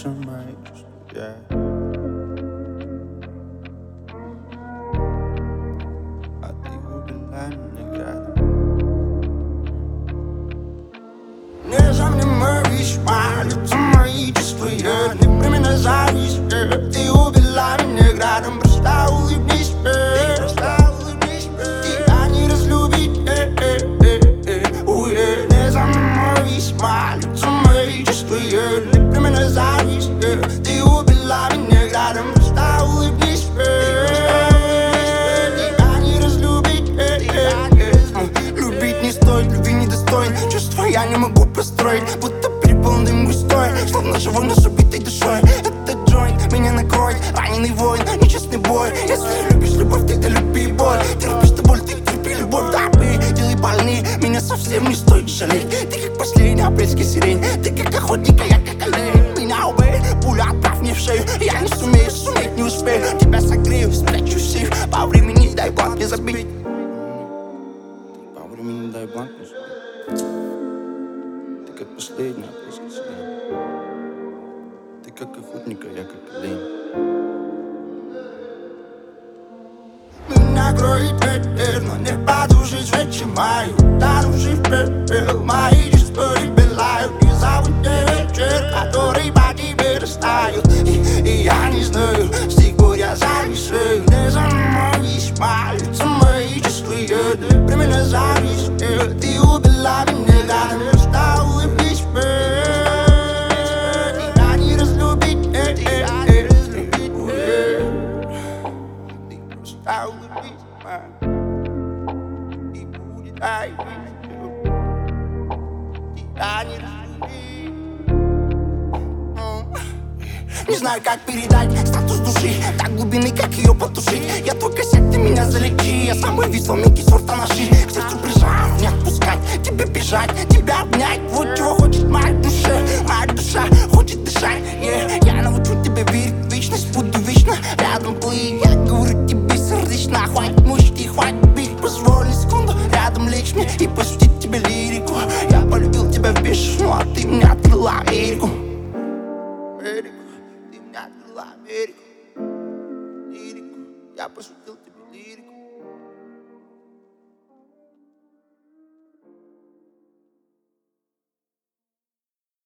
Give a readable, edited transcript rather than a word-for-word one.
мои, yeah. А ты убила меня градом. Не за мной весьма, лица мои чувствуют, не при меня завис. Ты убила меня градом, просто улыбнись, тебя не разлюбить. Не за мной весьма, лица мои чувствуют, не при меня завис. Ты убила меня градом, просто улыбнись, тебя не разлюбить. Любить не стоит, любви недостоин. Чувства я не могу построить, будто переполнен дым густой, словно живой, но с убитой душой. Этот джойнт меня накроет, раненый воин, нечестный бой. Если любишь любовь, тогда люби боль. Ты любишь ты боль, ты терпи любовь, да, делай больнее. Меня совсем не стоит жалеть. Ты как последняя апрельская сирень, ты как охотник, а я как олень. Меня убей, пуля отправь мне в шею. Я не сумею, суметь не успею. Тебя согрею, спрячу сейф. По времени дай бланк не забить. По времени дай бланк не забить. Ты как последняя апрельская сирень. Ты как охотник, а я как олень. Меня кроет ветер, но не подушить свечи мои. Ударивший в пепел, мои чувства пылают. И зовут мне вечер, который по тебе растает. И я не знаю, с тех пор я зависаю. Не за мной весьма, лица мои чувствуют, при меня завис. Ты убила меня гадом, просто улыбнись, тебя не разлюбить. Просто улыбнись, и будет ай. Тебя не разлюбить. Не знаю, как передать статус души до глубины, как ее потушить. Я твой косяк, ты меня залечи. Я самый весоменький сорта наши. К сердцу прижав, не отпускать. Тебе бежать, тебя обнять. Вот чего хочет моя душа. Моя душа хочет дышать, yeah. Я научу тебя верить в вечность. Буду вечно рядом плыть. Я говорю тебе сердечно. Хватит мучить, хватит бить. Позволь секунду рядом лечь мне и пустить тебе лирику. Я полюбил тебя в бешеную, а ты мне открыла Америку. Америку, ты мне открыла Америку. Лирику, я пошутил.